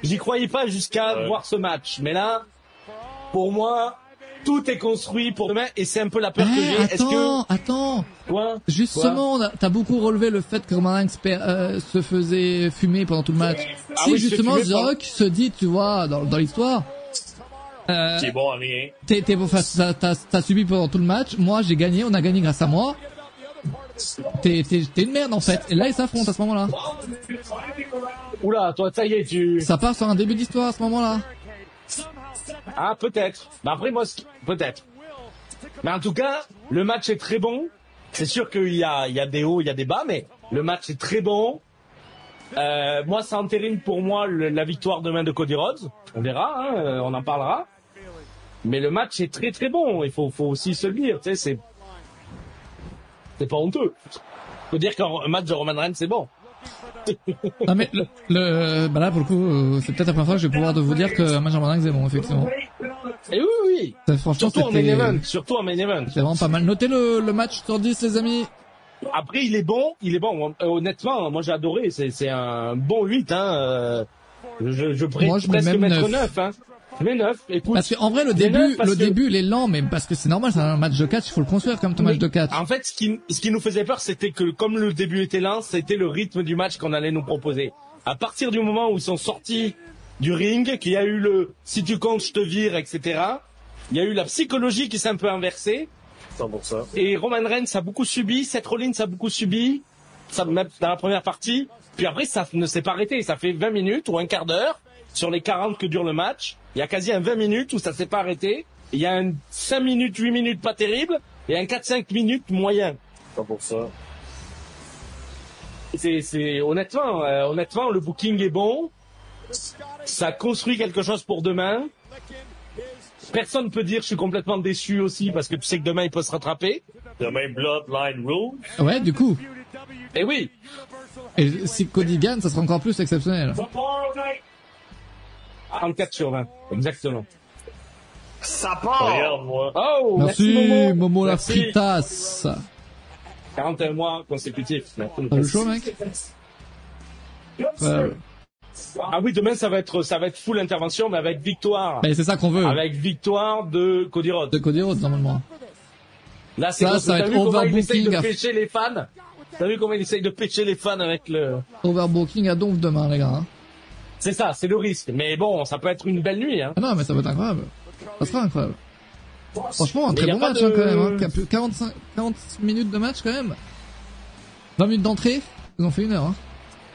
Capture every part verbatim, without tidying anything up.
j'y croyais pas jusqu'à ouais. voir ce match. Mais là, pour moi, tout est construit pour demain et c'est un peu la peur eh, que j'ai. Attends, Est-ce que... attends. Quoi Justement, Quoi t'as beaucoup relevé le fait que Roman Reigns euh, se faisait fumer pendant tout le match. Ah, si oui, justement The Rock par... se dit, tu vois, dans, dans l'histoire, euh, qui est bon à rien. T'es, t'es, t'as, t'as, t'as subi pendant tout le match. Moi, j'ai gagné. On a gagné grâce à moi. T'es, t'es, t'es une merde en fait. Et là, ils s'affrontent à ce moment-là. Oula, toi, ça y est, tu. Ça part sur un début d'histoire à ce moment-là. Ah, peut-être. Mais après, moi, peut-être. Mais en tout cas, le match est très bon. C'est sûr qu'il y a, il y a des hauts, il y a des bas, mais le match est très bon. Euh, moi, ça entérine pour moi le, la victoire demain de Cody Rhodes. On verra, hein, on en parlera. Mais le match est très très bon. Il faut, faut aussi se le dire. Tu sais, c'est, c'est pas honteux. Faut dire qu'un match de Roman Reigns c'est bon. Non mais le, le bah là pour le coup c'est peut-être la première fois que je vais pouvoir de vous dire que un match de Roman Reigns c'est bon effectivement. Et oui oui. Ça, franchement, surtout en main event, surtout en main event. C'est vraiment pas mal. Notez le, le match sur dix les amis. Après il est bon, il est bon. Honnêtement, moi j'ai adoré. C'est, c'est un bon huit hein. Je, je pourrais presque mettre neuf hein. Mais neuf, écoute. Parce qu'en vrai, le début, le que... début, il est lent, mais parce que c'est normal, c'est un match de catch, il faut le construire comme ton mais, match de catch. En fait, ce qui, ce qui nous faisait peur, c'était que comme le début était lent, c'était le rythme du match qu'on allait nous proposer. À partir du moment où ils sont sortis du ring, qu'il y a eu le si tu comptes, je te vire, et cetera. Il y a eu la psychologie qui s'est un peu inversée. cent pour cent. Et Roman Reigns a beaucoup subi, Seth Rollins a beaucoup subi, ça même dans la première partie. Puis après, ça ne s'est pas arrêté. Ça fait vingt minutes ou un quart d'heure sur les quarante que dure le match. Il y a quasi un vingt minutes où ça s'est pas arrêté. Il y a un cinq minutes, huit minutes pas terrible et un quatre cinq minutes moyen. Pas pour ça. C'est, c'est, honnêtement, euh, honnêtement, le booking est bon. Ça construit quelque chose pour demain. Personne peut dire je suis complètement déçu aussi parce que tu sais que demain il peut se rattraper. Demain, Bloodline Rule. Ouais, du coup. Et oui. Et si Cody gagne, ça sera encore plus exceptionnel. trente-quatre sur vingt, exactement. Ça part. Regarde, moi. Oh, merci, merci Momo. Momo la merci. fritasse. quarante et un mois consécutifs. T'as le show, mec? Ouais. Ah oui, demain ça va être ça va être full intervention, mais avec victoire. Mais c'est ça qu'on veut. Avec victoire de Cody Rhodes. De Cody Rhodes normalement. Là, c'est ça, ça va être overbooking. De pêcher les fans. T'as vu comment il essaye de pêcher les fans avec le overbooking à donf demain, les gars. Hein. C'est ça, c'est le risque. Mais bon, ça peut être une belle nuit. Hein. Ah non, mais ça va être incroyable. Ça sera incroyable. Franchement, un très bon match de... hein, quand même. Hein. quarante-cinq, quarante minutes de match quand même. vingt minutes d'entrée. Ils ont fait une heure. Hein.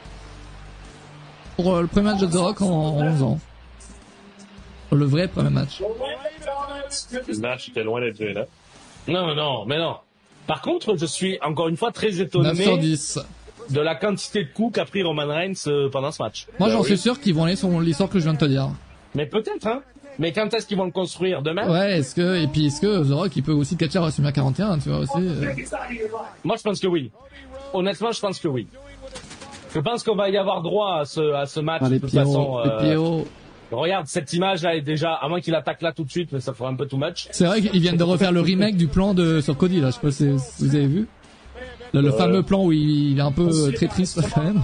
Pour euh, le premier match de The Rock en, en onze ans. Le vrai premier match. Le match était loin d'être là. Non, non, mais non. Par contre, je suis encore une fois très étonné neuf sur dix. De la quantité de coups qu'a pris Roman Reigns euh, pendant ce match. Moi, bah, j'en oui. suis sûr qu'ils vont aller sur l'histoire que je viens de te dire. Mais peut-être, hein. Mais quand est-ce qu'ils vont le construire demain? Ouais, est-ce que et puis est-ce que The Rock il peut aussi catcher à WrestleMania quarante et un, tu vois aussi. Euh... Moi, je pense que oui. Honnêtement, je pense que oui. Je pense qu'on va y avoir droit à ce à ce match ah, de toute P O, façon. Euh... P O. Regarde, cette image là est déjà, à moins qu'il attaque là tout de suite, mais ça fera un peu too much. C'est vrai qu'ils viennent de refaire le remake du plan de sur Cody là. Je sais pas si vous avez vu. Le, le euh... fameux plan où il, il est un peu euh, très triste quand même.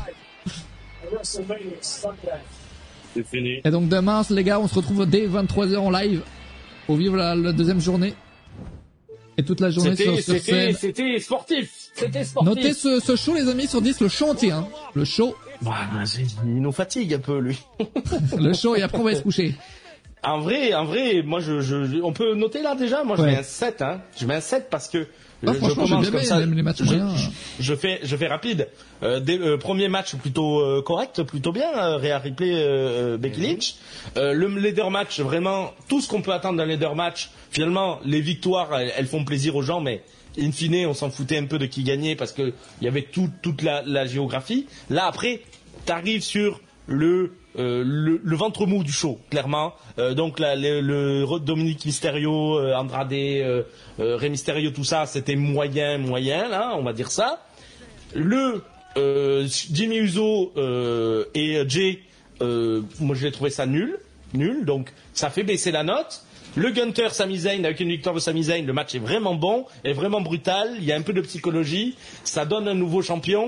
C'est fini. Et donc demain, les gars, on se retrouve dès vingt-trois heures en live pour vivre la, la deuxième journée. Et toute la journée c'était, sur, sur c'était, scène. C'était sportif. C'était sportif. Notez ce, ce show, les amis, sur dix, le show entier, hein. Le show. Bah, il nous fatigue un peu, lui. Le show, et après on va se coucher. En vrai, en vrai, moi, je, je, on peut noter là déjà. Moi, je ouais. mets un sept, hein. Je mets un sept parce que ah, je, je commence comme ça. Les matchs je, moyens. Je, je fais, je fais rapide. Euh, dès le euh, premier match plutôt euh, correct, plutôt bien. Euh, Rhea Ripley, euh, Becky Lynch. Euh, le leader match, vraiment tout ce qu'on peut attendre d'un leader match. Finalement, les victoires, elles, elles font plaisir aux gens, mais in fine, on s'en foutait un peu de qui gagnait parce que il y avait tout, toute la, la géographie. Là, après, t'arrives sur le Euh, le, le ventre mou du show, clairement. Euh, donc la, le, le Dominique Mysterio, euh, Andrade, euh, euh, Rey Mysterio, tout ça, c'était moyen, moyen, là, on va dire ça. Le euh, Jimmy Uso euh, et Jay, euh, moi je l'ai trouvé ça nul, nul. Donc ça fait baisser la note. Le Gunter Sami Zayn, avec une victoire de Sami Zayn, le match est vraiment bon, est vraiment brutal. Il y a un peu de psychologie, ça donne un nouveau champion.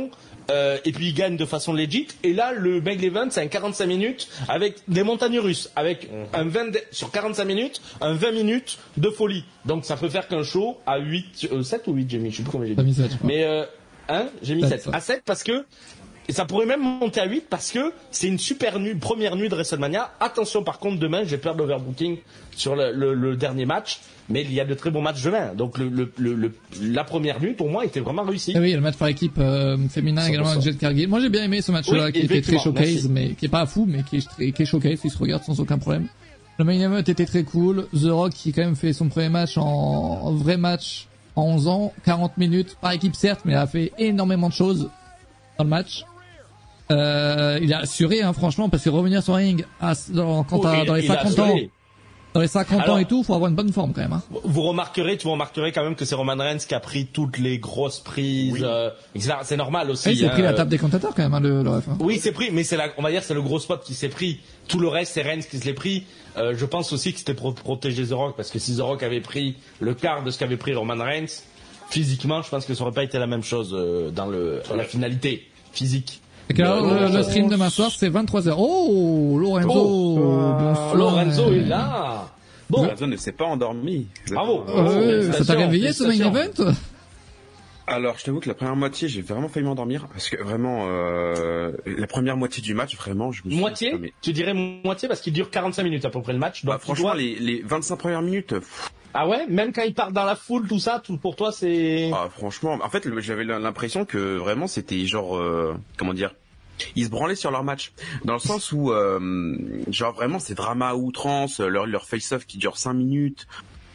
Euh, et puis il gagne de façon legit. Et là, le main event, c'est un quarante-cinq minutes avec des montagnes russes, avec mmh. un vingt de... sur quarante-cinq minutes, un vingt minutes de folie. Donc ça peut faire qu'un show à huit, euh, sept ou huit, j'ai mis, je sais plus combien j'ai mis. sept, Mais euh, hein, j'ai mis sept. À sept parce que et ça pourrait même monter à huit parce que c'est une super nuit, première nuit de WrestleMania. Attention par contre demain, j'ai peur d'overbooking sur le, le, le dernier match. Mais il y a de très bons matchs demain. Donc le, le, le, le, la première nuit, pour moi, était vraiment réussie. Ah oui, il y a le match par équipe euh, féminin également avec Jade Cargill. Moi, j'ai bien aimé ce match-là, oui, qui était très showcase, merci. mais qui est pas fou, mais qui est, très, qui est showcase, il se regarde sans aucun problème. Le main event était très cool. The Rock, qui quand même fait son premier match en, en vrai match en onze ans, quarante minutes, par équipe certes, mais il a fait énormément de choses dans le match. Euh, il a assuré, hein, franchement, parce que revenir sur un ring à, dans, quand oh, il, dans les cinquante ans, dans les cinquante Alors, ans et tout, faut avoir une bonne forme quand même. Hein. Vous remarquerez, tu vous remarquerez quand même que c'est Roman Reigns qui a pris toutes les grosses prises, oui. euh, et cetera. C'est normal aussi. Il s'est hein, pris la euh... table des commentateurs quand même, hein, le, le ref. Hein. Oui, c'est pris, mais c'est la, on va dire, c'est le gros spot qui s'est pris. Tout le reste, c'est Reigns qui se l'est pris. Euh, je pense aussi que c'était pour protéger The Rock, parce que si The Rock avait pris le quart de ce qu'avait pris Roman Reigns, physiquement, je pense que ça aurait pas été la même chose euh, dans le, la finalité physique. Et alors, le, le stream demain soir, c'est vingt-trois heures. Oh, Lorenzo! Oh, euh, Lorenzo est là! Bon. Lorenzo ne s'est pas endormi. Bravo! Euh, ça t'a réveillé ce main event? Alors, je t'avoue que la première moitié, j'ai vraiment failli m'endormir. Parce que vraiment, euh, la première moitié du match, vraiment, je me suis... Moitié? Fermé. Tu dirais moitié parce qu'il dure quarante-cinq minutes à peu près le match. Donc bah, franchement, dois... les, les vingt-cinq premières minutes... Pff. Ah ouais? Même quand il part dans la foule, tout ça, tout pour toi, c'est... Ah, franchement, en fait, j'avais l'impression que vraiment, c'était genre... Euh, comment dire, ils se branlaient sur leur match, dans le sens où euh, genre vraiment c'est drama à outrance, leur leur face-off qui dure cinq minutes.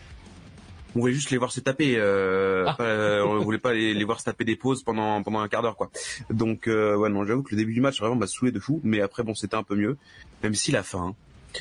On voulait juste les voir se taper, euh, ah. euh, on voulait pas les, les voir se taper des pauses pendant pendant un quart d'heure quoi. Donc euh, ouais non, j'avoue que le début du match vraiment m'a saoulé de fou, mais après bon c'était un peu mieux, même si la fin. Hein.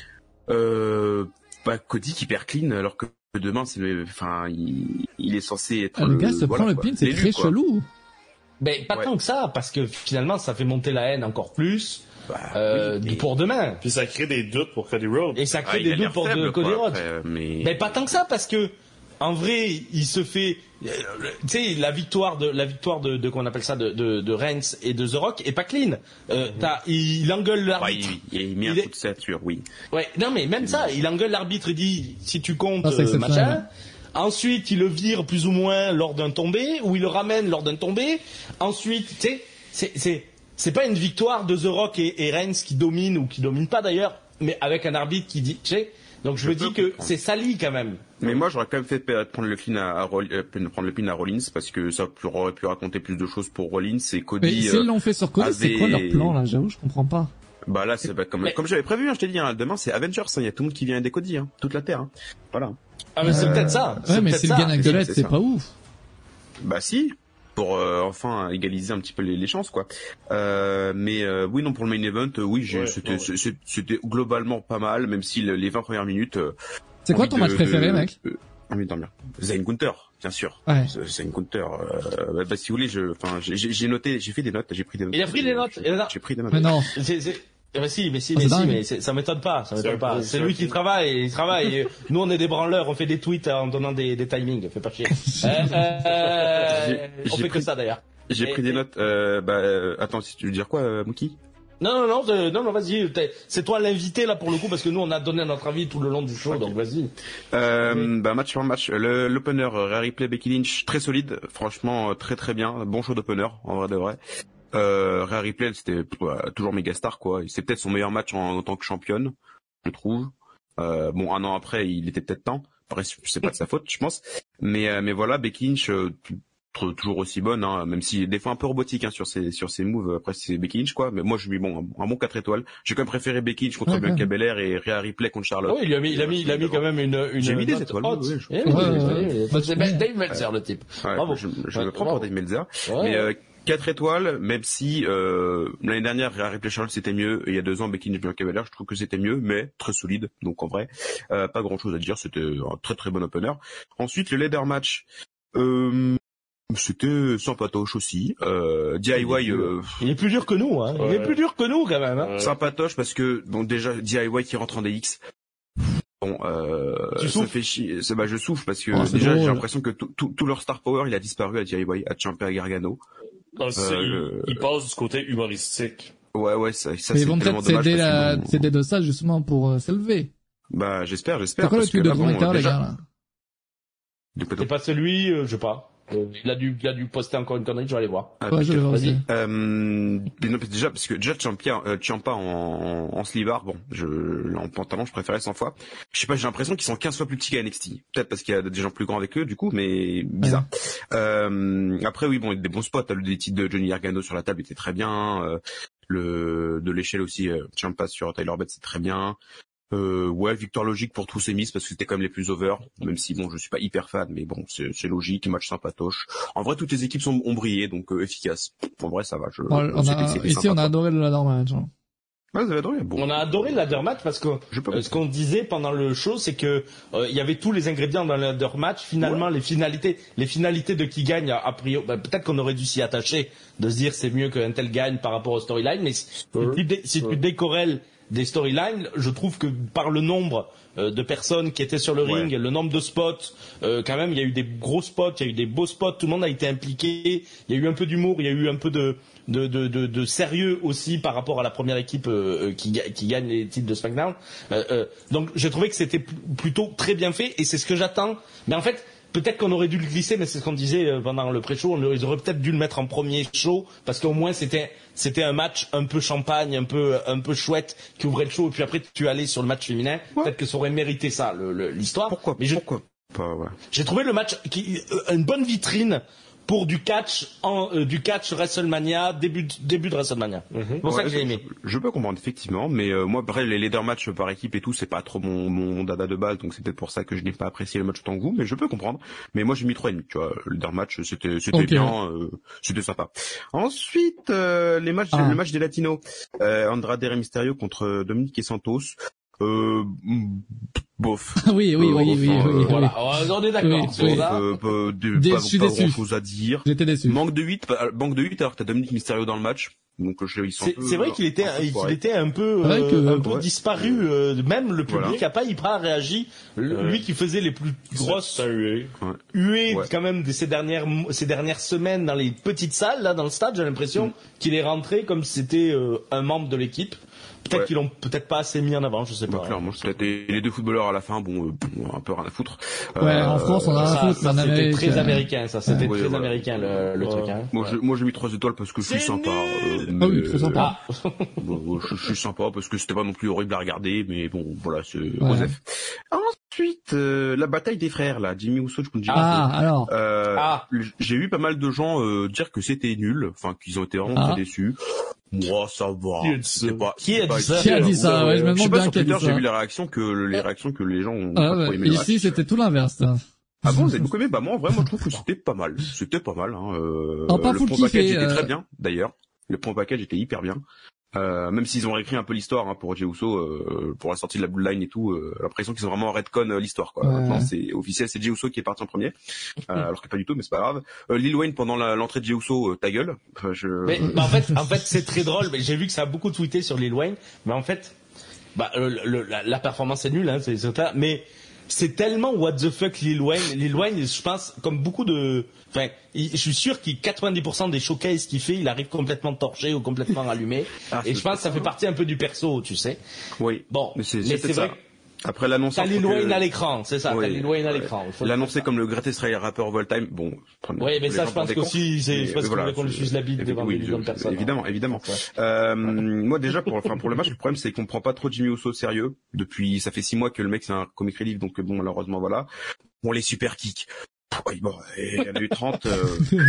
Euh, bah, Cody qui perd clean alors que demain c'est enfin il, il est censé être. Ah, le, le gars se voilà, prend le pin, c'est très chelou. Ben pas ouais. tant que ça, parce que finalement ça fait monter la haine encore plus bah, euh, oui, et... pour demain. Puis ça crée des doutes pour Cody Rhodes. Et ça crée ah, des doutes pour de, Cody Rhodes. Mais... mais pas tant que ça, parce que en vrai il se fait, tu sais la victoire de la victoire de, de qu'on appelle ça de, de, de Reigns et de The Rock est pas clean. Euh, mm-hmm. t'as, il, il engueule l'arbitre. Ouais, il, il, il met un il coup de ceinture, oui. Ouais, non mais même ça, il engueule l'arbitre, il dit si tu comptes ah, euh, machin. Ensuite, il le vire plus ou moins lors d'un tombé, ou il le ramène lors d'un tombé. Ensuite, tu sais, c'est, c'est, c'est pas une victoire de The Rock et, et Reigns qui domine ou qui domine pas d'ailleurs, mais avec un arbitre qui dit, tu sais. Donc je, je me dis que c'est sali quand même. Mais moi, j'aurais quand même fait prendre le clean à, à, à prendre le pin à Rollins parce que ça aurait pu raconter plus de choses pour Rollins et Cody. Mais s'ils euh, l'ont fait sur Cody, avait... c'est quoi leur plan là? J'avoue, je comprends pas. Bah là, c'est bah, comme mais... comme j'avais prévu, hein, je t'ai dit, hein, demain c'est Avengers, il hein, y a tout le monde qui vient aider Cody, hein, toute la terre. Hein. Voilà. Ah mais c'est euh... peut-être ça. Ouais, mais c'est le gain de l'aide, c'est, c'est pas ouf. Bah si, pour euh, enfin égaliser un petit peu les, les chances quoi. Euh, mais euh, oui non pour le main event, euh, oui j'ai, ouais, c'était, ouais. c'était c'était globalement pas mal, même si le, les vingt premières minutes. Euh, c'est quoi ton de, match préféré, de, mec euh, envie de dormir. Zayn Gunther, bien sûr. Ouais. Zayn Gunther. Euh, bah, bah si vous voulez, je, enfin j'ai, j'ai noté, j'ai fait des notes, j'ai pris des notes. Il a pris des notes. J'ai, j'ai pris des notes. Mais non. C'est, c'est... Mais si, mais si, mais, oh, si, mais ça m'étonne pas, ça m'étonne c'est pas. C'est lui qui travaille, il travaille. Nous, on est des branleurs, on fait des tweets en donnant des, des timings, fais pas chier. euh, euh, j'ai, on j'ai fait pris, que ça d'ailleurs. J'ai et, pris des et... notes. Euh, bah, euh, attends, si tu veux dire quoi, euh, Mookie? Non, non, non, euh, non, non, vas-y. C'est toi l'invité là pour le coup parce que nous, on a donné notre avis tout le long du show, okay. Donc vas-y. Euh, oui. Bah match par match. Le, l'opener, Rhea Ripley, Becky Lynch, très solide, franchement, très très bien, bon show d'opener, en vrai de vrai. Euh, Rhea Ripley, c'était ouais, toujours méga star quoi. C'est peut-être son meilleur match en, en tant que championne, je trouve. Euh, bon, un an après, il était peut-être temps. Après, c'est pas de sa faute, je pense. Mais euh, mais voilà, Becky Lynch, euh, toujours aussi bonne, hein, même si des fois un peu robotique hein, sur ses sur ses moves. Après, c'est Becky Lynch quoi. Mais moi, je lui bon un, un bon quatre étoiles. J'ai quand même préféré Becky Lynch contre okay. Bianca Belair et Rhea Ripley contre Charlotte. Oui, il a mis il a mis il a mis quand même une une. J'ai mis des étoiles. Oui, oui, ouais, ouais, ouais. C'est Dave Meltzer le type. Ouais, bravo. Je, je ouais, me prends bravo. pour Dave Meltzer. Ouais. Mais euh, quatre étoiles, même si euh, l'année dernière Rhea Ripley Charlotte c'était mieux, et il y a deux ans Becky Lynch Bianca Belair, je trouve que c'était mieux, mais très solide. Donc en vrai, euh, pas grand chose à dire, c'était un très très bon opener. Ensuite le ladder match, euh, c'était sympatoche aussi. Euh, D I Y, euh, il est plus dur que nous, hein. Ouais. Il est plus dur que nous quand même. Hein. Sympatoche parce que bon déjà D I Y qui rentre en D X. Bon, euh, tu ça fait chier. C'est, bah, je souffle parce que oh, déjà, drôle. J'ai l'impression que tout, tout, tout leur star power, il a disparu à D I Y, à Ciampa et Gargano. Ah, Euh, il, il passe du côté humoristique. Ouais, ouais, ça, ça Mais c'est ils vont tellement peut-être dommage. s'aider, parce la... que bon, s'aider de ça justement pour euh, s'élever. Bah, j'espère, j'espère. C'est quoi le parce tweet que de là, bon, Drumheller, les déjà- gars, là? Du coup, C'est pas celui, euh, je sais pas. Euh, il a dû, il a dû poster encore une connerie, je vais aller voir. Ah, Ouais, je vais voir vas-y. aussi. Euh, mais non, déjà, parce que déjà Ciampa, euh, Ciampa en, en, en slivard, bon, je, en pantalon, je préférais cent fois. Je sais pas, j'ai l'impression qu'ils sont quinze fois plus petits qu'à N X T. Peut-être parce qu'il y a des gens plus grands avec eux, du coup, mais bizarre. Ouais. Euh, après, oui, bon, il y a des bons spots. Le des titres de Johnny Gargano sur la table était très bien. Euh, le, de l'échelle aussi, euh, Ciampa sur Tyler Bate, c'est très bien. Euh, ouais, victoire logique pour tous ces miss parce que c'était quand même les plus over, même si bon, je suis pas hyper fan, mais bon, c'est, c'est logique, match sympatoche. En vrai, toutes les équipes sont, ont brillé, donc euh, efficace. En vrai, ça va. Je, Bon, on c'était, a, c'était ici, sympa, on a quoi. adoré le ladder match. Hein. Ouais, vous avez adoré. Bon. On a adoré le ladder match parce que euh, ce qu'on disait pendant le show, c'est que euh, il y avait tous les ingrédients dans le ladder match. Finalement, ouais. les finalités, les finalités de qui gagne, a priori, bah, peut-être qu'on aurait dû s'y attacher, de se dire c'est mieux qu'un tel gagne par rapport au storyline, mais si, ouais. si, tu, dé, si ouais. tu décorrèles des storylines, je trouve que par le nombre euh, de personnes qui étaient sur le ring, ouais. le nombre de spots, euh, quand même, il y a eu des gros spots, il y a eu des beaux spots, tout le monde a été impliqué, il y a eu un peu d'humour, il y a eu un peu de de, de, de, de sérieux aussi par rapport à la première équipe euh, qui, qui gagne les titres de SmackDown. Euh, euh, donc j'ai trouvé que c'était p- plutôt très bien fait et c'est ce que j'attends. Mais en fait, peut-être qu'on aurait dû le glisser, mais c'est ce qu'on disait pendant le pré-show, on aurait, ils auraient peut-être dû le mettre en premier show, parce qu'au moins c'était c'était un match un peu champagne, un peu un peu chouette, qui ouvrait le show, et puis après tu allais sur le match féminin. Ouais. Peut-être que ça aurait mérité ça, le, le, l'histoire. Pourquoi mais je, Pourquoi pas, ouais. J'ai trouvé le match qui, euh, une bonne vitrine pour du catch en euh, du catch WrestleMania, début début de WrestleMania. Mm-hmm. C'est pour ouais, ça que j'ai aimé. Je, je peux comprendre effectivement, mais euh, moi après les leader matchs par équipe et tout, c'est pas trop mon, mon dada de base, donc c'est peut-être pour ça que je n'ai pas apprécié le match autant que vous, mais je peux comprendre. Mais moi j'ai mis trois et demi, tu vois, le leader match c'était c'était okay. bien, euh, c'était sympa. Ensuite euh, les matchs, ah. le match des Latinos, euh, Andrade et Mysterio contre Dominique et Santos. Euh, bof. oui, oui, euh, oui, oui, enfin, oui, euh, oui. Voilà, on est d'accord. Oui, sur oui. ça. Euh, euh, de, déçu, pas, pas déçu. grand chose à dire. J'étais déçu. Manque de huit, manque de huit alors que t'as Dominique Mysterio dans le match. Donc je, ils sont c'est, un peu, c'est vrai qu'il était, un peu il était un peu, euh, que, un peu ouais. disparu. Euh, même le public voilà. a pas hyper réagi. Ouais. Lui qui faisait les plus grosses ça, ça huées, ouais. huées ouais. quand même de ces dernières, ces dernières semaines dans les petites salles là dans le stade, j'ai l'impression mm. qu'il est rentré comme si c'était euh, un membre de l'équipe. Peut-être ouais. qu'ils l'ont peut-être pas assez mis en avant, je sais pas. Bah, clairement, peut-être les deux footballeurs à la fin, bon, euh, bon un peu rien à foutre. Ouais, euh, en France, on a rien à foutre, ça, mais en c'était Amérique, très euh... américain, ça, c'était ouais, très ouais, américain le, le ouais. truc. Hein. Moi, ouais. je, moi, j'ai mis trois étoiles parce que je suis sympa. Euh, ah oui, très sympa. Euh, bon, je, je suis sympa parce que c'était pas non plus horrible à regarder, mais bon, voilà, c'est Joseph. Ouais. Ensuite, euh, la bataille des frères, là, Jimmy Uso contre Jimmy Ah, Uso. alors. Euh, ah. J'ai vu pas mal de gens euh, dire que c'était nul, enfin qu'ils ont été vraiment ah. très déçus. Moi, ça va. Qui, c'est pas, qui a dit ça Qui a dit ça ouais, je me demande bien qui a dit ça. J'ai vu les réactions que les réactions que les gens ont ah, pas ouais. aimé. Ici, c'était tout l'inverse. Hein. Ah bon, vous avez beaucoup aimé? Bah moi, vraiment, je trouve que c'était pas mal. C'était pas mal. Hein. Euh, oh, pas le full point kiffé, package euh... était très bien, d'ailleurs. Le point package était hyper bien. Euh, même s'ils ont réécrit un peu l'histoire hein, pour Jey Uso, euh, pour la sortie de la Bloodline et tout, euh, l'impression qu'ils ont vraiment redcon euh, l'histoire. Quoi. Ouais. Maintenant, c'est officiel, c'est Jey Uso qui est parti en premier, euh, alors que pas du tout, mais c'est pas grave. Euh, Lil Wayne pendant la, l'entrée de Jey Uso, euh, ta gueule. Enfin, je... Mais bah, en fait, en fait, c'est très drôle. Mais j'ai vu que ça a beaucoup tweeté sur Lil Wayne, mais en fait, bah, le, le, la, la performance est nulle, hein, c'est ça. Mais c'est tellement what the fuck Lil Wayne. Lil Wayne, je pense, comme beaucoup de, enfin, je suis sûr qu'il quatre-vingt-dix pour cent des showcases qu'il fait, il arrive complètement torché ou complètement allumé. Ah, et je pense que ça fait partie un peu du perso, tu sais. Oui. Bon, mais c'est, mais c'est vrai. Ça. Après l'annonce. T'as Lil Wayne que... à l'écran, c'est ça. Oui, t'as Lil Wayne à l'écran. L'annoncer comme le greatest rapper of all time, bon. Oui, mais ça, je pense qu'aussi, c'est, je pense voilà, qu'on lui fuse la bite devant oui, des millions de personnes. Évidemment, évidemment. Euh, moi, déjà, pour, enfin, pour le match, le problème, c'est qu'on prend pas trop Jimmy Uso au sérieux. Depuis, ça fait six mois que le mec, c'est un comic relief, donc bon, malheureusement, voilà. Bon, les super kicks. Oui, bon, il y en a eu trente. Euh,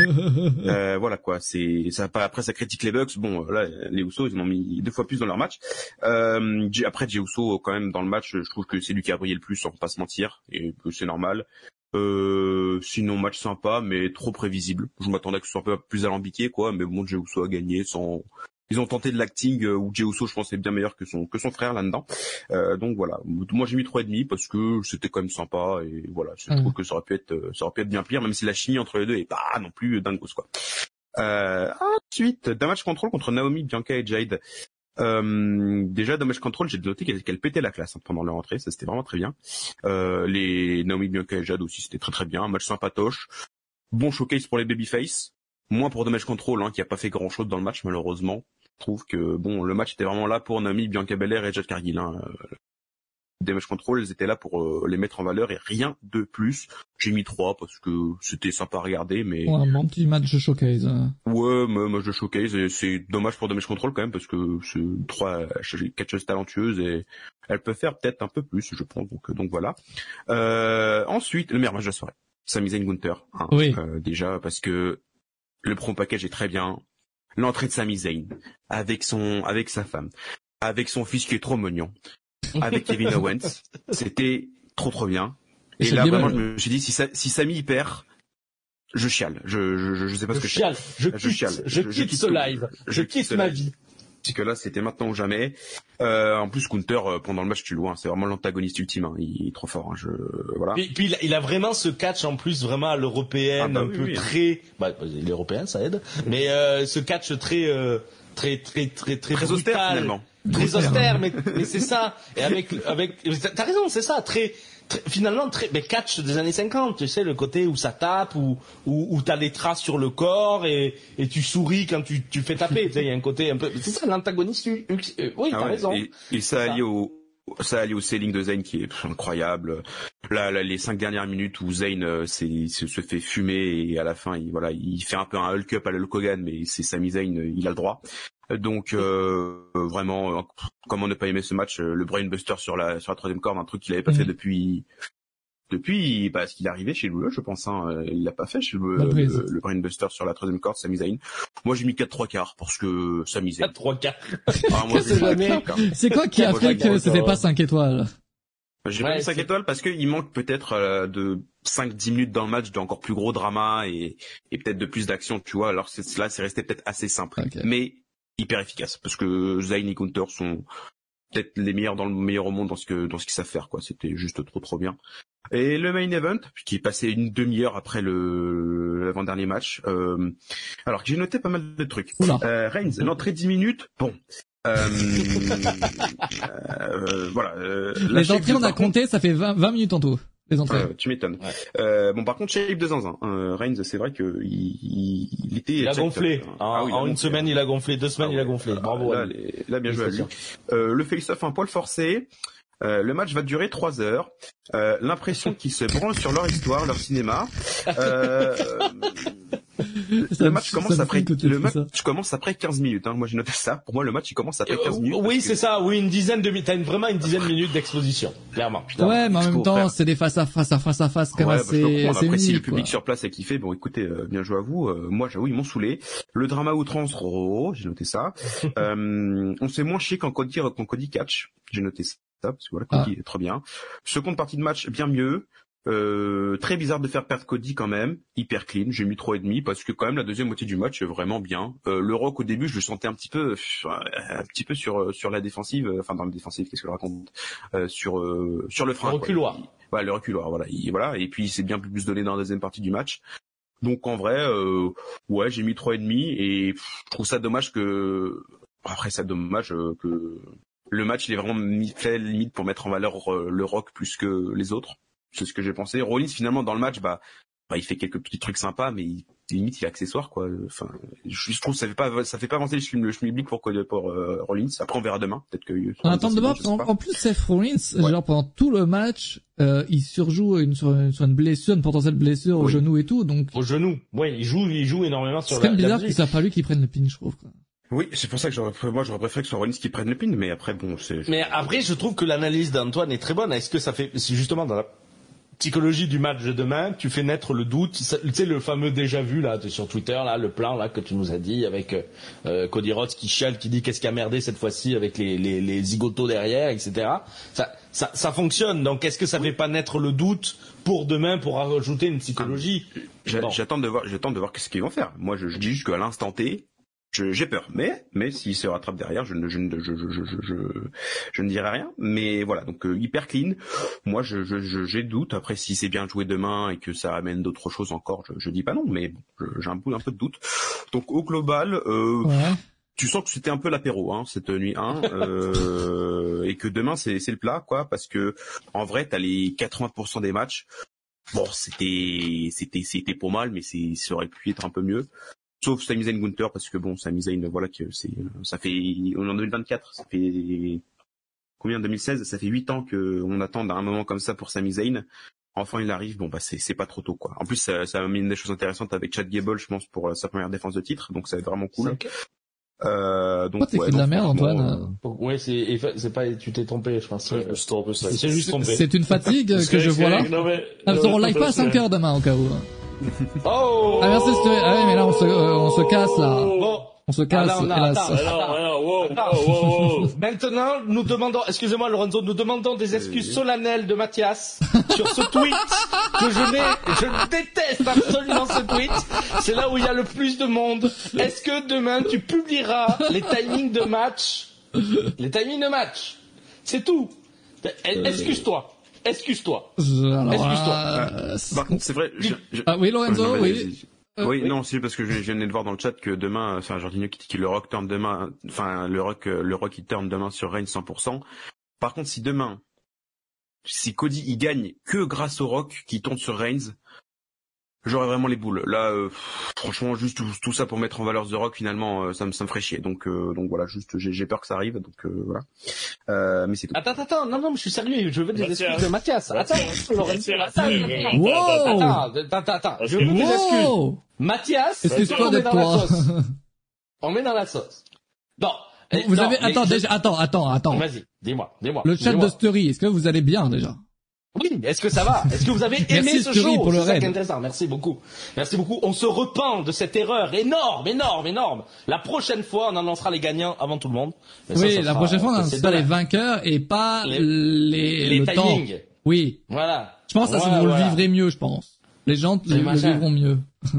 euh, voilà quoi. C'est ça. Après, ça critique les Bucks. Bon, là, les Usos, ils en ont mis deux fois plus dans leur match. Euh, après, Jey Uso, quand même, dans le match, je trouve que c'est lui qui a brillé le plus, on peut pas se mentir, et que c'est normal. Euh, sinon, match sympa, mais trop prévisible. Je m'attendais que ce soit un peu plus alambiqué, quoi. Mais bon, Jey Uso a gagné sans. Ils ont tenté de l'acting euh, où Jey Uso, je pense, est bien meilleur que son que son frère là-dedans. Euh, donc voilà. Moi, j'ai mis trois et demi parce que c'était quand même sympa et voilà. Je trouve mmh. que ça aurait pu être ça aurait pu être bien pire, même si la chimie entre les deux est pas non plus dingos quoi. Euh, ensuite, Damage Control contre Naomi, Bianca et Jade. Euh, déjà Damage Control, j'ai noté qu'elle, qu'elle pétait la classe hein, pendant leur entrée, ça c'était vraiment très bien. Euh, les Naomi, Bianca et Jade aussi, c'était très très bien. Un match sympatoche. Bon showcase pour les babyface. moins pour Damage Control, hein, qui a pas fait grand chose dans le match malheureusement. Je trouve que bon, le match était vraiment là pour Naomi, Bianca Belair et Jade Cargill. Hein. Damage Control, ils étaient là pour euh, les mettre en valeur et rien de plus. J'ai mis trois parce que c'était sympa à regarder, mais... Ouais, un bon petit match de showcase. Hein. Ouais, mais match de showcase, et c'est dommage pour Damage Control quand même parce que c'est trois catcheuses talentueuses et elles peuvent faire peut-être un peu plus, je pense. Donc, donc voilà. Euh, ensuite, le meilleur match de la soirée, Sami Zayn Gunther. Hein, oui. Euh, déjà parce que le promo package est très bien. L'entrée de Sami Zayn avec son, avec sa femme, avec son fils qui est trop mignon. Avec Kevin Owens, c'était trop trop bien. Et, et là vraiment je me suis dit si, ça, si Sami y perd, je chiale. Je je je, je sais pas je ce que chiale. je, je, je quitte, chiale. Je, je, je quitte ce live. Je, je quitte, quitte ma vie. C'est que là c'était maintenant ou jamais. Euh, en plus Gunther euh, pendant le match tu le vois, hein, c'est vraiment l'antagoniste ultime. Hein, il est trop fort. Hein, je voilà. Puis, puis il, a, il a vraiment ce catch en plus vraiment à l'européenne, ah bah, un oui, peu oui, très. Bah il est européen ça aide. Mais euh, ce catch très euh, très très très très très austère finalement. Très austère, mais, mais c'est ça. Et avec, avec, t'as raison, c'est ça. Très, très, finalement, très, mais catch des années cinquante, tu sais, le côté où ça tape, où, où, où t'as des traces sur le corps et, et tu souris quand tu, tu fais taper. Tu sais, il y a un côté un peu, c'est ça, l'antagoniste. Oui, ah t'as ouais, raison. Et, et ça allié au, ça allié au selling de Zayn qui est incroyable. Là, là les cinq dernières minutes où Zayn euh, c'est, se, se fait fumer et à la fin, il, voilà, il fait un peu un Hulk up à la Hulk Hogan, mais c'est Sami Zayn, il a le droit. Donc euh, vraiment, euh, comment ne pas aimer ce match, euh, le brainbuster sur la sur la troisième corde, un truc qu'il avait pas mmh. fait depuis depuis parce bah, qu'il est arrivé chez Lou, je pense. Hein, il l'a pas fait chez Lou, le, le, le brainbuster sur la troisième corde, Sami Zayn. Moi j'ai mis quatre trois quarts parce que Sami Zayn. quatre trois quarts. Ah, moi, c'est, jamais... c'est quoi qui a fait que c'était pas cinq étoiles? J'ai ouais, pas mis cinq étoiles parce qu'il manque peut-être euh, de cinq dix minutes dans le match d'encore plus gros drama et, et peut-être de plus d'action, tu vois. Alors c'est, là c'est resté peut-être assez simple, okay. mais hyper efficace parce que Zayn et Gunther sont peut-être les meilleurs dans le meilleur au monde dans ce que dans ce qu'ils savent faire quoi. C'était juste trop trop bien. Et le main event qui est passé une demi-heure après le l'avant-dernier match. Euh, alors j'ai noté pas mal de trucs. Euh, Reigns, l'entrée dix minutes, bon. Euh, euh, voilà. Euh, les entrées on a compté, ça fait vingt, vingt minutes en tout. Les entrées. Euh, tu m'étonnes. Ouais. Euh, bon, par contre, Shape de zinzin. Euh, Reigns, c'est vrai que il, il, il était. Il a gonflé. En, ah, oui, en une semaine, il a gonflé. Deux semaines, ah, il a gonflé. Bravo. Là, les, là bien joué à lui. Euh, le face-off un poil forcé. Euh, le match va durer trois heures. Euh, l'impression qu'ils se branlent sur leur histoire, leur cinéma. Euh, le match commence après. Le match ça. commence après quinze minutes. Hein. Moi, j'ai noté ça. Pour moi, le match il commence après quinze minutes. Oui, c'est que... ça. Oui, une dizaine de minutes. T'as une, vraiment une dizaine de minutes d'exposition, clairement. Putain, ouais, mais en même temps, faire. c'est des face à face à face à face comme ouais, assez. Bah, assez après, si le public sur place a kiffé, bon, écoutez, euh, bien joué à vous. Euh, moi, j'avoue, ils m'ont saoulé. Le drama outrance, oh, j'ai noté ça. euh, on s'est moins chier qu'en Cody, qu'en Cody Catch. J'ai noté ça. Parce que voilà, Cody ah. est très bien. Seconde partie de match, bien mieux. Euh, très bizarre de faire perdre Cody quand même. Hyper clean. J'ai mis trois et demi parce que quand même la deuxième moitié du match est vraiment bien. Euh, le Rock au début, je le sentais un petit peu, un petit peu sur sur la défensive. Enfin dans la défensive, qu'est-ce que je raconte euh, Sur euh, sur le frein. Le reculoir. Quoi. Ouais, le reculoir. Voilà. Il, voilà. Et puis il s'est bien plus donné dans la deuxième partie du match. Donc en vrai, euh, ouais, j'ai mis trois et demi et pff, je trouve ça dommage que après ça dommage euh, que le match, il est vraiment fait limite pour mettre en valeur euh, le Rock plus que les autres. C'est ce que j'ai pensé. Rollins, finalement, dans le match, bah, bah, il fait quelques petits trucs sympas, mais il, limite, il est accessoire, quoi. Enfin, je trouve que ça fait pas, ça fait pas avancer le, le schmilblick pour, pour euh, Rollins. Après, on verra demain. Peut-être que. On attend de voir. En, en plus, Seth Rollins, ouais. genre pendant tout le match, euh, il surjoue une, sur, une, sur une blessure, une potentielle blessure oui. au genou et tout. Donc. Au genou. Ouais, il joue, il joue énormément sur. C'est quand même bizarre que ça soit pas lui qui prenne le pin, je trouve. Quoi. Oui, c'est pour ça que j'aurais, moi j'aurais préféré que ce soit Rollins qui prenne le pin, mais après bon, c'est. Mais après, je trouve que l'analyse d'Antoine est très bonne. Est-ce que ça fait, c'est justement dans la psychologie du match de demain, tu fais naître le doute. Tu sais le fameux déjà vu là sur Twitter là, le plan là que tu nous as dit avec euh, Cody Rhodes qui chiale, qui dit qu'est-ce qui a merdé cette fois-ci avec les les, les zigotos derrière, et cetera. Ça ça ça fonctionne. Donc est-ce que ça fait pas naître le doute pour demain pour rajouter une psychologie? Bon. J'attends de voir, j'attends de voir ce qu'ils vont faire. Moi, je, je dis juste qu'à l'instant T. Je, j'ai peur, mais mais s'il se rattrape derrière, je ne je ne je, je, je, je, je, je ne dirai rien. Mais voilà, donc euh, hyper clean. Moi, je, je, je j'ai doute. Après, si c'est bien joué demain et que ça amène d'autres choses encore, je, je dis pas non. Mais bon, je, j'ai un peu un peu de doute. Donc au global, euh, ouais. tu sens que c'était un peu l'apéro, hein, cette nuit un, euh, et que demain c'est c'est le plat, quoi, parce que en vrai, t'as les quatre-vingts pour cent des matchs. Bon, c'était c'était c'était pas mal, mais c'est ça aurait pu être un peu mieux. sauf Sami Zayn Gunther parce que bon, Sami Zayn, voilà que c'est, ça fait, on est en deux mille vingt-quatre, ça fait combien, deux mille seize, ça fait huit ans que on attend à un moment comme ça pour Sami Zayn. Enfin, il arrive, bon bah c'est c'est pas trop tôt quoi. En plus, ça, ça a mis des choses intéressantes avec Chad Gable, je pense, pour sa première défense de titre, donc ça va être vraiment cool. Okay. Euh, donc, Pourquoi t'es fait de la merde, Antoine? Euh... Ouais, c'est, c'est pas, tu t'es trompé, je pense. Ouais, je me suis trompé, ça. C'est juste trompé. C'est une fatigue que je vois là. Non, mais... Ah, on live pas à cinq heures demain, au cas où. Oh! Ah, merci, Stury. Ah oui, mais là, on se, euh, on se casse, là. Bon. On se casse, ah, non, non, hélas. Attends, attends, attends, wow, wow, wow. Maintenant, nous demandons, excusez-moi, Lorenzo, nous demandons des excuses solennelles de Mathias sur ce tweet que je n'ai, je déteste absolument ce tweet. C'est là où il y a le plus de monde. Est-ce que demain, tu publieras les timings de match? Les timings de match. C'est tout. Excuse-toi. Excuse-toi. Alors, Excuse-toi. Euh, par contre, c'est vrai, je, je... Ah oui, Lorenzo, non, oui. Euh, oui, oui, non, c'est parce que je, je viens de voir dans le chat que demain, enfin, Jordinho qui dit que le Rock turn demain, enfin, le Rock, le Rock il turn demain sur Reigns cent pour cent. Par contre, si demain, si Cody il gagne que grâce au Rock qui tourne sur Reigns, j'aurais vraiment les boules. Là, euh, franchement, juste tout, tout ça pour mettre en valeur The Rock, finalement, euh, ça me ça me ferait chier. Donc, euh, donc voilà, juste j'ai, j'ai peur que ça arrive. Donc euh, voilà. Euh, mais c'est tout. Attends, attends, non, non, mais je suis sérieux. Je veux des excuses de Mathias. Attends, Lorenzo, attends, wow. attends, attends, attends. Je veux des excuses. Mathias, excuse-toi d'être toi. On met dans la sauce. Bon. Vous avez, attends, déjà, attends, attends, attends. Vas-y, dis-moi, dis-moi. Le chat de Stury, est-ce que vous allez bien déjà? Oui, est-ce que ça va? Est-ce que vous avez aimé Merci ce Stury show? pour le C'est ça raid. qui est intéressant. Merci beaucoup. Merci beaucoup. On se repent de cette erreur énorme, énorme, énorme. La prochaine fois, on annoncera les gagnants avant tout le monde. Mais oui, ça, ça la sera, prochaine fois, on annoncera les vainqueurs et pas les, les, les le timings. Temps. Oui. Voilà. Je pense que voilà, ça, vous voilà. le vivrez mieux, je pense. Les gens le, le vivront mieux.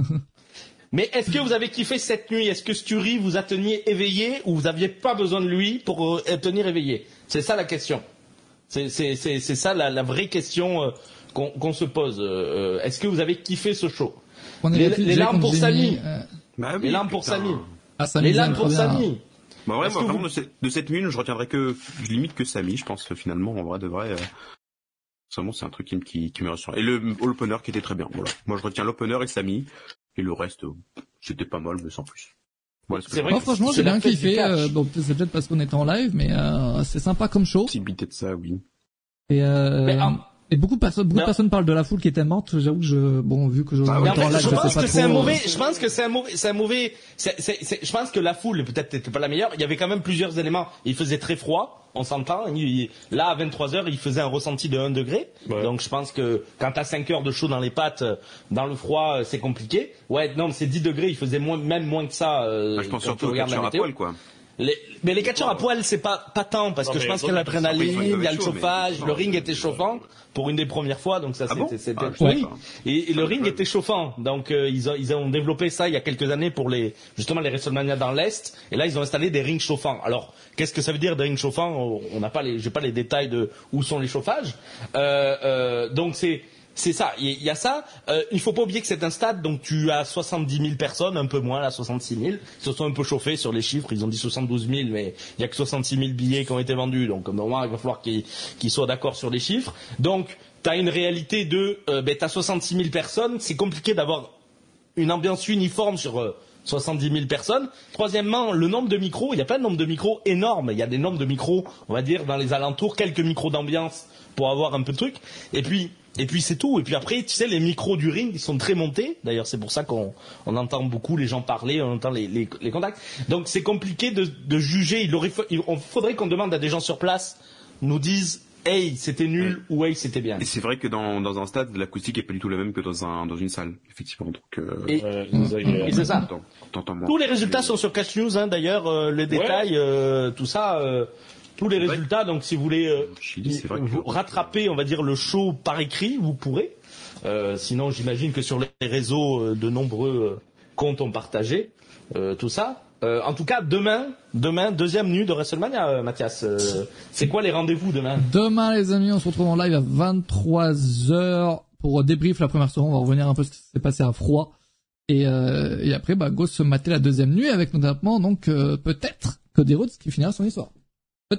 Mais est-ce que vous avez kiffé cette nuit? Est-ce que Stury vous a tenu éveillé ou vous aviez pas besoin de lui pour euh, tenir éveillé? C'est ça la question. C'est, c'est, c'est, c'est ça la, la vraie question euh, qu'on, qu'on se pose. Euh, est-ce que vous avez kiffé ce show? Les, les larmes pour Sami. Euh... Bah oui, les larmes putain. pour Sami. Ah, Sami. Les larmes pour Sami. Bah ouais, moi, vous... vraiment, de cette, de cette nuit, je retiendrai que, je limite que Sami, je pense, finalement, en vrai, de vrai. Euh... Vraiment, c'est un truc qui, qui, qui me ressort. Et le l'opener qui était très bien, voilà. Moi, je retiens l'opener et Sami. Et le reste, euh, c'était pas mal, mais sans plus. Voilà, c'est vrai oh, franchement, j'ai bien kiffé. Euh, bon, c'est peut-être parce qu'on était en live, mais euh, c'est sympa comme show. C'est bité de ça, oui. Et, euh, mais, um... et beaucoup de personnes, beaucoup mais... de personnes parlent de la foule qui était morte. J'avoue que je, bon, vu que je, ah, en en fait, en live, je, je pense sais pas que trop. C'est un mauvais, je pense que c'est un mauvais, c'est un mauvais. C'est, c'est, c'est, je pense que la foule peut-être n'était pas la meilleure. Il y avait quand même plusieurs éléments. Il faisait très froid. On s'entend. Il, là, à vingt-trois heures, il faisait un ressenti de un degré. Ouais. Donc, je pense que quand t'as cinq heures de chaud dans les pattes, dans le froid, c'est compliqué. Ouais, non, mais c'est dix degrés. Il faisait moins, même moins que ça. Euh, bah, je pense surtout aux catcheurs à poil, quoi. Les, mais les catcheurs à poil, c'est pas, pas tant, parce non, que je pense qu'il y a l'adrénaline, il y a le chauffage, mais... le ring était chauffant pour une des premières fois, donc ça, ah c'était, bon c'était, ah, oui. Et, et le ring était chauffant, donc, euh, ils ont, ils ont développé ça il y a quelques années pour les, justement, les WrestleMania dans l'Est, et là, ils ont installé des rings chauffants. Alors, qu'est-ce que ça veut dire des rings chauffants? On n'a pas les, j'ai pas les détails de où sont les chauffages, euh, euh, donc c'est, C'est ça, il y, y a ça. Euh, il faut pas oublier que c'est un stade, donc tu as soixante-dix mille personnes, un peu moins là, soixante-six mille. Ils se sont un peu chauffés sur les chiffres, ils ont dit soixante-douze mille, mais il y a que soixante-six mille billets qui ont été vendus, donc normalement il va falloir qu'ils, qu'ils soient d'accord sur les chiffres. Donc t'as une réalité de, euh, ben t'as soixante-six mille personnes, c'est compliqué d'avoir une ambiance uniforme sur euh, soixante-dix mille personnes. Troisièmement, le nombre de micros, il y a pas de nombre de micros énorme, il y a des nombres de micros, on va dire dans les alentours, quelques micros d'ambiance pour avoir un peu de truc. Et puis Et puis c'est tout. Et puis après, tu sais, les micros du ring, ils sont très montés. D'ailleurs, c'est pour ça qu'on on entend beaucoup les gens parler, on entend les, les, les contacts. Donc c'est compliqué de, de juger. Il aurait, il faudrait qu'on demande à des gens sur place, nous disent, hey, c'était nul ou hey, c'était bien. Et c'est vrai que dans, dans un stade, l'acoustique est pas du tout la même que dans un dans une salle, effectivement. Donc euh... et, ouais, et, et c'est ça. T'entends, t'entends Tous les résultats sont sur Catch News, hein, d'ailleurs, euh, les détails, ouais. euh, tout ça. Euh, Tous les résultats, donc si vous voulez euh, Chili, c'est vrai que... vous rattraper, on va dire, le show par écrit, vous pourrez. Euh, sinon, j'imagine que sur les réseaux, euh, de nombreux euh, comptes ont partagé euh, tout ça. Euh, en tout cas, demain, demain, deuxième nuit de WrestleMania, euh, Mathias. Euh, c'est quoi les rendez-vous demain? Demain, les amis, on se retrouve en live à vingt-trois heures pour débrief la première soirée. On va revenir un peu ce qui s'est passé à froid. Et, euh, et après, bah, go se mater la deuxième nuit avec notamment, donc, euh, peut-être Cody Rhodes qui finira son histoire. Peut-être.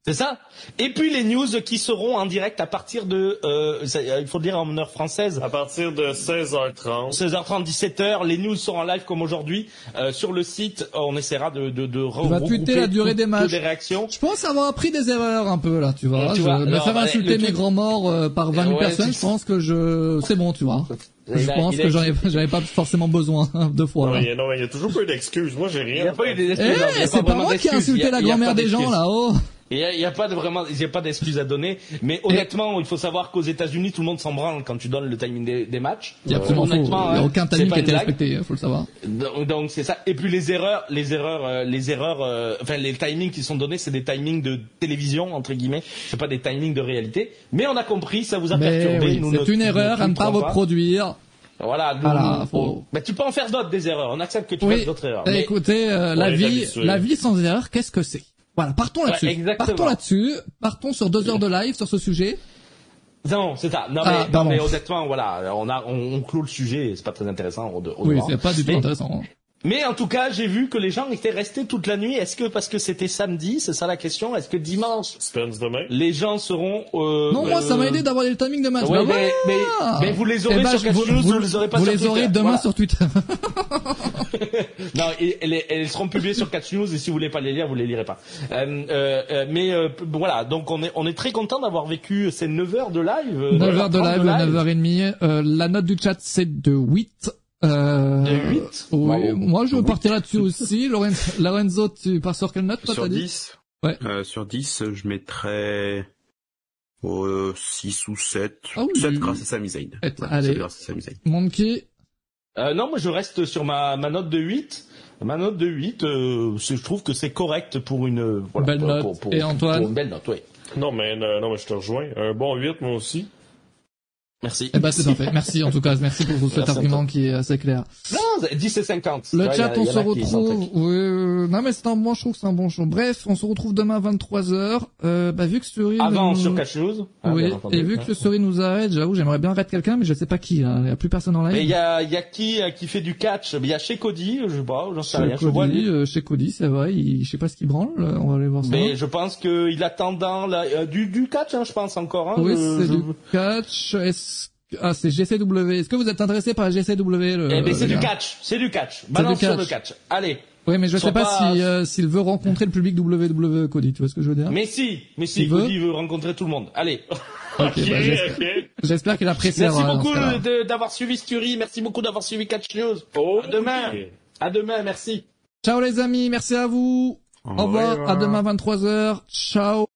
C'est ça. Et puis les news qui seront en direct à partir de, euh, il faut dire en heure française. À partir de seize heures trente. seize heures trente, dix-sept heures. Les news seront en live comme aujourd'hui euh, sur le site. On essaiera de de de tu vas tweeter la durée des matchs. Des réactions. Je pense avoir appris des erreurs un peu là, tu vois. Tu je vois me alors, faire insulter mes truc... grands morts euh, par vingt mille ouais, personnes. Je pense que je, c'est bon, tu vois. Je a, pense que j'en ai, j'avais pas forcément besoin deux fois. Non, il y a, non, il y a toujours pas eu d'excuses. Moi, j'ai rien. Il y a pas eu d'excuses. Eh, c'est pas moi qui ai insulté la grand-mère des gens là-haut. Il y a, il y a pas de vraiment, il y a pas d'excuses à donner. Mais honnêtement, il faut savoir qu'aux États-Unis, tout le monde s'en branle quand tu donnes le timing des, des matchs. Il y a absolument faux. Il y a aucun timing qui a été respecté, faut le savoir. Donc, donc c'est ça. Et puis les erreurs, les erreurs, euh, les erreurs, euh, enfin les timings qui sont donnés, c'est des timings de télévision entre guillemets. C'est pas des timings de réalité. Mais on a compris, ça vous a mais perturbé. Oui, nous c'est une erreur à ne pas reproduire. Voilà, nous, voilà nous, faut... mais tu peux en faire d'autres des erreurs. On accepte que tu oui. fasses d'autres erreurs. Mais... Écoutez, euh, la vie, la vie sans erreur, qu'est-ce que c'est? Voilà, partons là-dessus. Ouais, partons là-dessus. Partons sur deux heures de live sur ce sujet. Non, c'est ça. Non, ah, mais, non, mais honnêtement, voilà, on a, on, on clôt le sujet. C'est pas très intéressant. Au, au oui, c'est pas du tout mais, intéressant. Mais en tout cas, j'ai vu que les gens étaient restés toute la nuit. Est-ce que parce que c'était samedi, c'est ça la question? Est-ce que dimanche, les gens seront euh, Non, moi, ça m'a aidé d'avoir le timing de match. Ouais, bah, mais, voilà. mais, mais vous les aurez eh ben, sur Catch News, vous, vous les aurez pas vous sur les Twitter. aurez demain voilà. sur Twitter. Non, elles, elles seront publiées sur Catch News et si vous voulez pas les lire, vous les lirez pas. Euh, euh, mais euh, voilà, donc on est on est très content d'avoir vécu ces neuf heures de live. neuf heures de live, neuf heures trente. Euh, la note du chat c'est de huit. Euh, de huit oh, ouais, moi je partirai là-dessus aussi. Lorenzo, Lorenzo, tu pars sur quelle note toi, sur t'as dix. Dit ouais. Euh, sur dix, je mettrais euh, six ou sept. Ah oui, sept oui. grâce à Sami Zayn. Ouais, allez. Grâce à Sami Zayn. Monkey. Euh, non, moi je reste sur ma, ma note de huit. Ma note de huit, euh, je trouve que c'est correct pour une voilà, belle pour, note. Pour, pour, Et Antoine pour une belle note, oui. Non mais euh, non mais je te rejoins. Un bon huit moi aussi. Merci. Eh ben c'est parfait. Merci en tout cas. Merci pour cet argument qui est assez clair. Non, dix et cinquante. Le ouais, chat, y a, on y se retrouve. Oui, euh, non mais c'est un bon, je trouve que c'est un bon show. Bref, on se retrouve demain à vingt-trois heures. Euh, bah vu que Suri avant nous... sur Catch News. Ah, oui. Et vu que Suri nous arrête, j'avoue, j'aimerais bien arrêter quelqu'un, mais je sais pas qui. Hein. Il y a plus personne en live. Mais il y a, il y a qui qui fait du catch? Il y a chez Cody, je sais pas, j'en sais chez rien. Cody, je euh, chez Cody, c'est vrai. Il, je sais pas ce qu'il branle. On va aller voir ça. Mais je pense que il attend dans la, euh, du du catch, hein, je pense encore. Hein, oui, je, c'est je... du catch. Est-ce Ah, c'est G C W. Est-ce que vous êtes intéressé par G C W le, Eh ben, c'est le du catch. C'est du catch. Balance sur le catch. Allez. Oui, mais je sais pas, pas si euh, s'il veut rencontrer le public W W E, Cody. Tu vois ce que je veux dire? Mais si, mais si, il Cody veut, veut rencontrer tout le monde. Allez. Ok, okay, bah, j'espère, okay. j'espère qu'il appréciera. Merci beaucoup de, d'avoir suivi Stury. Merci beaucoup d'avoir suivi Catch News. Oh, à demain. Okay. À demain. Merci. Ciao les amis. Merci à vous. Au revoir. À demain vingt-trois heures. Ciao.